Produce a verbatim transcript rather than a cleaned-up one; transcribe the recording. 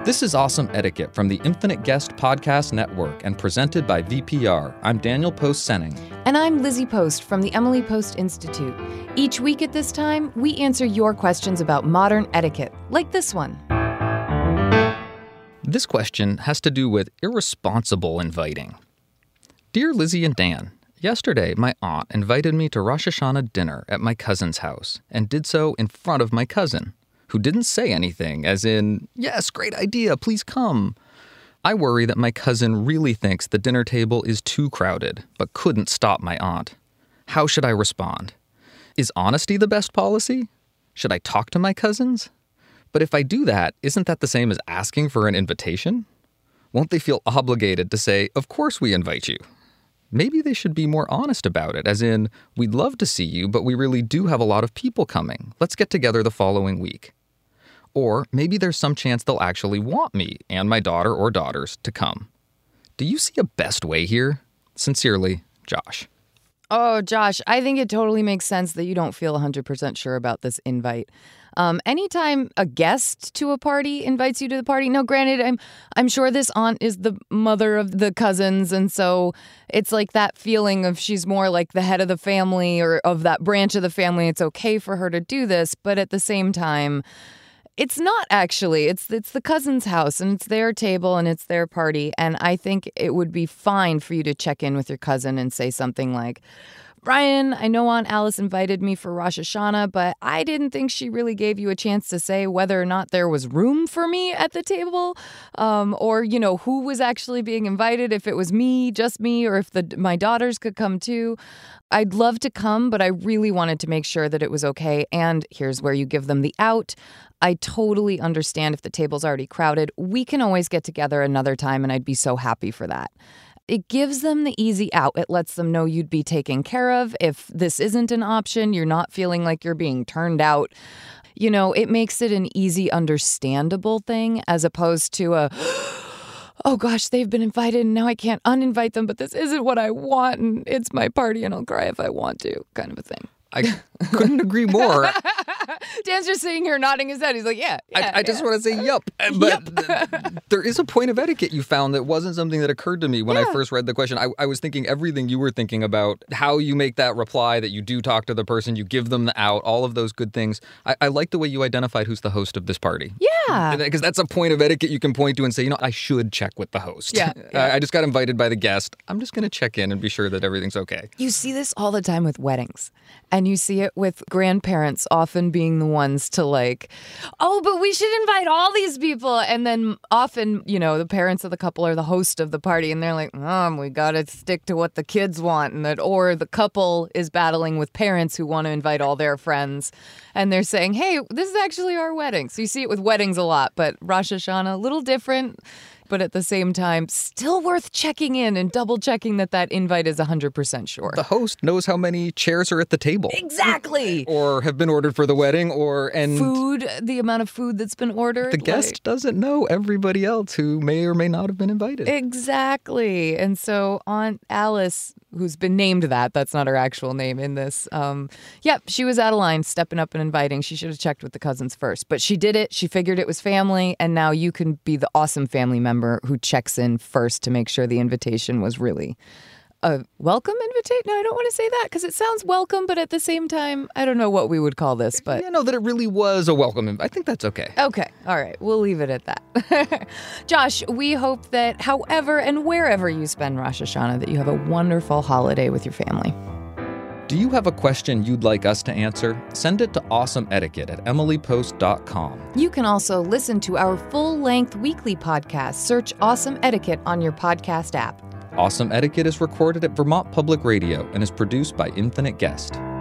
This is Awesome Etiquette from the Infinite Guest Podcast Network and presented by V P R. I'm Daniel Post-Senning. And I'm Lizzie Post from the Emily Post Institute. Each week at this time, we answer your questions about modern etiquette, like this one. This question has to do with irresponsible inviting. Dear Lizzie and Dan, yesterday my aunt invited me to Rosh Hashanah dinner at my cousin's house and did so in front of my cousin, who didn't say anything, as in, yes, great idea, please come. I worry that my cousin really thinks the dinner table is too crowded, but couldn't stop my aunt. How should I respond? Is honesty the best policy? Should I talk to my cousins? But if I do that, isn't that the same as asking for an invitation? Won't they feel obligated to say, of course we invite you? Maybe they should be more honest about it, as in, we'd love to see you, but we really do have a lot of people coming. Let's get together the following week. Or maybe there's some chance they'll actually want me and my daughter or daughters to come. Do you see a best way here? Sincerely, Josh. Oh, Josh, I think it totally makes sense that you don't feel one hundred percent sure about this invite. Um, anytime a guest to a party invites you to the party, now granted, I'm I'm sure this aunt is the mother of the cousins, and so it's like that feeling of she's more like the head of the family or of that branch of the family. It's okay for her to do this, but at the same time, it's not actually. It's it's the cousin's house, and it's their table, and it's their party. And I think it would be fine for you to check in with your cousin and say something like, Ryan, I know Aunt Alice invited me for Rosh Hashanah, but I didn't think she really gave you a chance to say whether or not there was room for me at the table, um, or, you know, who was actually being invited, if it was me, just me, or if the my daughters could come too. I'd love to come, but I really wanted to make sure that it was okay. And here's where you give them the out. I totally understand if the table's already crowded. We can always get together another time, and I'd be so happy for that. It gives them the easy out. It lets them know you'd be taken care of. If this isn't an option, you're not feeling like you're being turned out. You know, it makes it an easy, understandable thing as opposed to a, oh gosh, they've been invited and now I can't uninvite them, but this isn't what I want and it's my party and I'll cry if I want to, kind of a thing. I couldn't agree more. Dan's just sitting here nodding his head. He's like, yeah, yeah I, I just yeah. want to say yup. But Yup. th- there is a point of etiquette you found that wasn't something that occurred to me when yeah. I first read the question. I, I was thinking everything you were thinking about, how you make that reply, that you do talk to the person, you give them the out, all of those good things. I, I like the way you identified who's the host of this party. Yeah. Because that's a point of etiquette you can point to and say, you know, I should check with the host. Yeah. yeah. I, I just got invited by the guest. I'm just going to check in and be sure that everything's okay. You see this all the time with weddings. And you see it with grandparents often being the ones to like, oh, but we should invite all these people. And then often, you know, the parents of the couple are the host of the party. And they're like, Mom, we got to stick to what the kids want. And that, or the couple is battling with parents who want to invite all their friends. And they're saying, hey, this is actually our wedding. So you see it with weddings a lot. But Rosh Hashanah, a little different. But at the same time, still worth checking in and double checking that that invite is one hundred percent sure. The host knows how many chairs are at the table. Exactly. Or have been ordered for the wedding, or and food, the amount of food that's been ordered. The guest like, doesn't know everybody else who may or may not have been invited. Exactly. And so Aunt Alice, who's been named that, that's not her actual name in this. Um, yep, she was out of line, stepping up and inviting. She should have checked with the cousins first. But she did it. She figured it was family. And now you can be the awesome family member who checks in first to make sure the invitation was really a welcome invitation. No, I don't want to say that because it sounds welcome, but at the same time, I don't know what we would call this. But you know that it really was a welcome invite. I think that's okay. Okay. All right. We'll leave it at that. Josh, we hope that however and wherever you spend Rosh Hashanah, that you have a wonderful holiday with your family. Do you have a question you'd like us to answer? Send it to awesome etiquette at emily post dot com. You can also listen to our full-length weekly podcast. Search Awesome Etiquette on your podcast app. Awesome Etiquette is recorded at Vermont Public Radio and is produced by Infinite Guest.